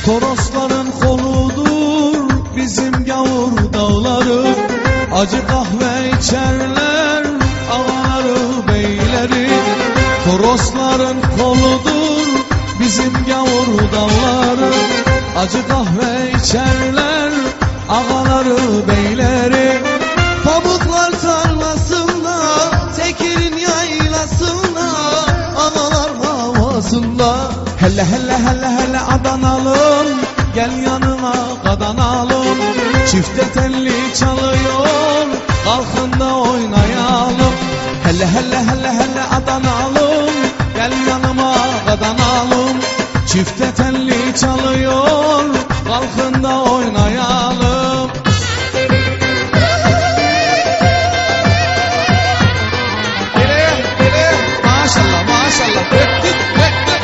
Torosların koludur bizim gavur dağları. Acı kahve içerler ağaları beyleri. Torosların koludur bizim gavur dağları. Acı kahve içerler ağaları beyleri. Pamuklar tarlasında, Tekirin yaylasında, analar havasında. Hele hele hele hele Adanalım, gel yanıma kadanalım. Çifte telli çalıyor, kalkın da oynayalım. Hele hele hele hele Adanalım, gel yanıma kadanalım. Çifte telli çalıyor, kalkın da oynayalım. Maşallah maşallah, döktük döktük.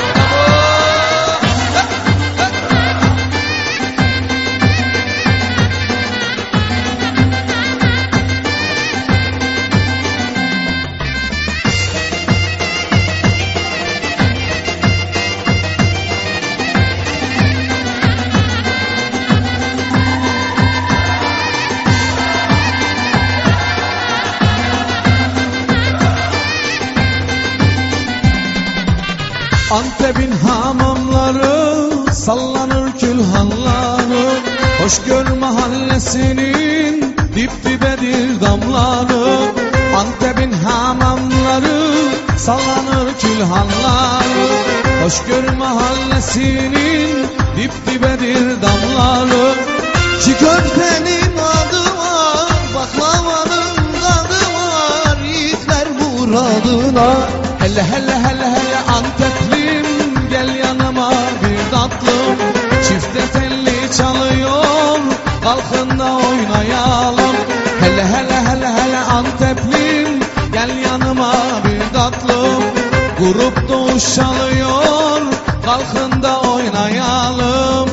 Antep'in hamamları, sallanır külhanları. Hoşgör mahallesinin dip dibedir damları. Antep'in hamamları, sallanır külhanları. Hoşgör mahallesinin dip dibedir damları. Çiğ köftenin adı var, baklavanın tadı var. Yiğitler muradına. Hele hele hele hele Anteplim, gel yanıma bir tatlım. Çifte telli çalıyor, kalkın da oynayalım. Hele hele hele hele Anteplim, gel yanıma bir tatlım. Grup doğuş çalıyor, kalkın da oynayalım.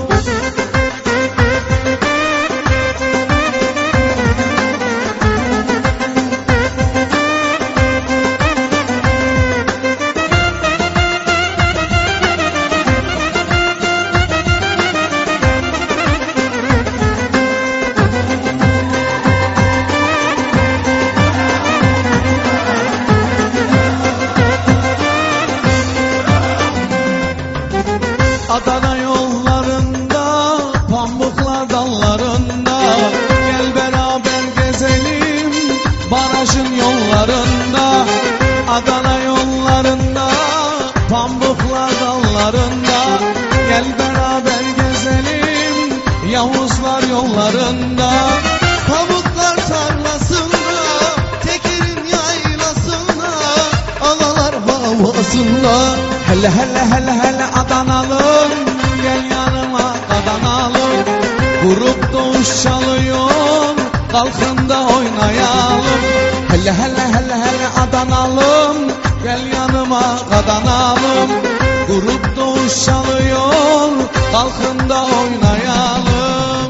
Adana yollarında, pamuklar dallarında. Gel beraber gezelim barajın yollarında. Adana yollarında, pamuklar dallarında. Gel beraber gezelim Yavuzlar yollarında. Pamuklar tarlasında, Tekirin yaylasında, analar havasında. Hele hele hele hele Adanalım, gel yanıma kadanalım. Grup doğuş çalıyor, kalkın da oynayalım. Hele hele hele hele Adanalım, gel yanıma kadanalım. Grup doğuş çalıyor, kalkın da oynayalım.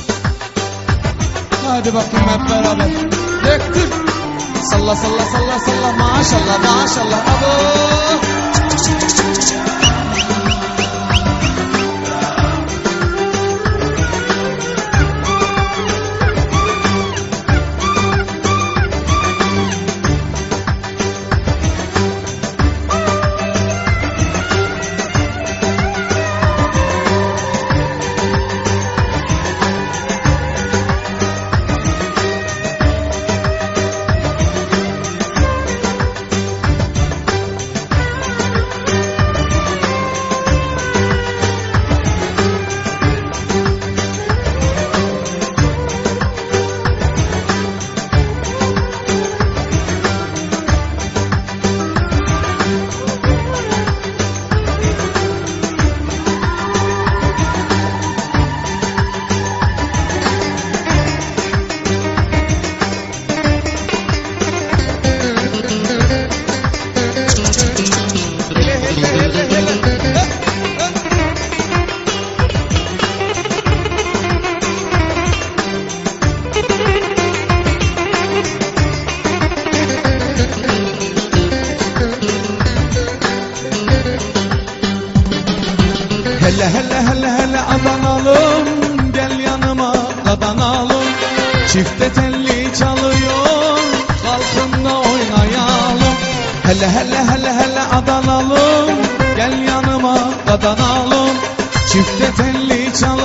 Hadi bakayım hep beraber. Döktük. Salla salla salla salla, maşallah maşallah. Abo. Hele hele hele hele Adanalım, gel yanıma dadanalım. Çifte telli çalıyor, kalkın da oynayalım. Hele hele hele hele Adanalım, gel yanıma dadanalım. Çifte telli çalıyor.